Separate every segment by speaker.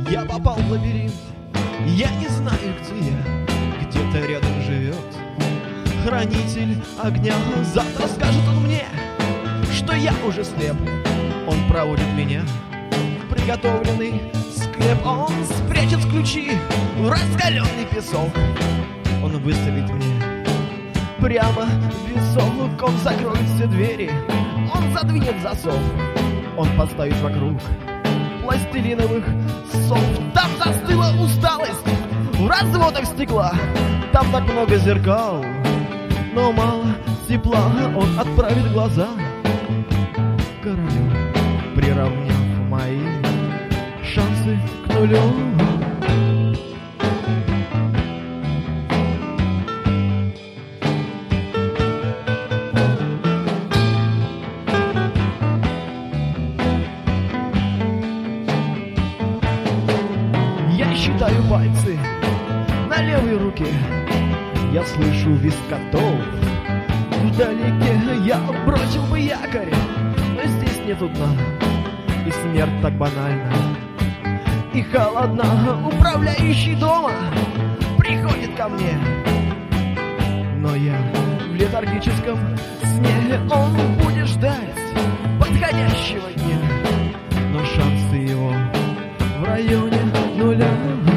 Speaker 1: Я попал в лабиринт, я не знаю, где я. Где-то рядом живет хранитель огня. Завтра скажет он мне, что я уже слеп. Он проводит меня в приготовленный склеп. Он спрячет ключи в раскаленный песок. Он выставит мне прямо висок. Он закроет все двери, он задвинет засов. Он поставит вокруг пластилиновых сов. Там застыла усталость в разводах стекла. Там так много зеркал, но мало тепла. Он отправит глаза к королю, приравняв мои шансы к нулю. Считаю пальцы на левой руке. Я слышу визг котов вдалеке. Я бросил бы якорь, но здесь нету дна. И смерть так банальна и холодна. Управляющий дома приходит ко мне, но я в летаргическом сне. Он будет ждать подходящего дня, но шансы его в районе нуля.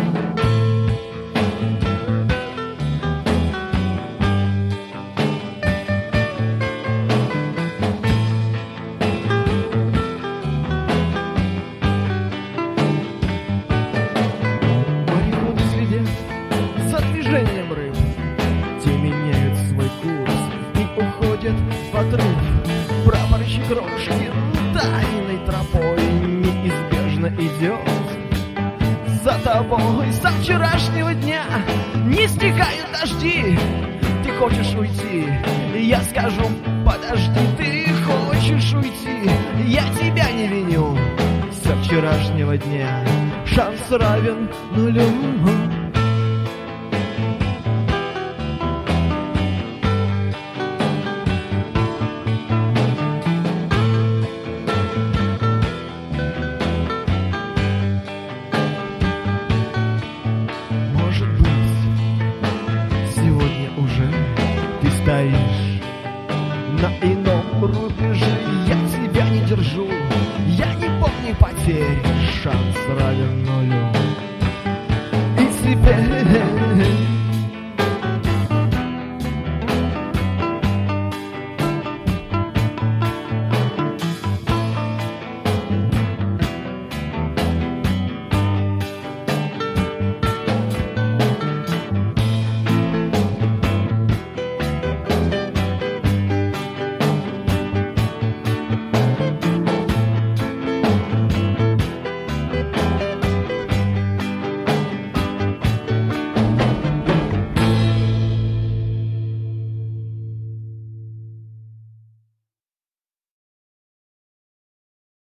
Speaker 1: Мореходы следят за движением рыб. Те меняют свой курс и уходят в отрыв. Прапорщик Рожкин тайной тропой неизбежно идет за тобой. Со вчерашнего дня не стихают дожди. Ты хочешь уйти, я скажу подожди. Ты хочешь уйти, я тебя не виню. Со вчерашнего дня шанс равен нулю. Может быть, сегодня уже ты стоишь на ином рубеже. Я тебя не держу, я не помню потерь. Шанс равен нулю. И теперь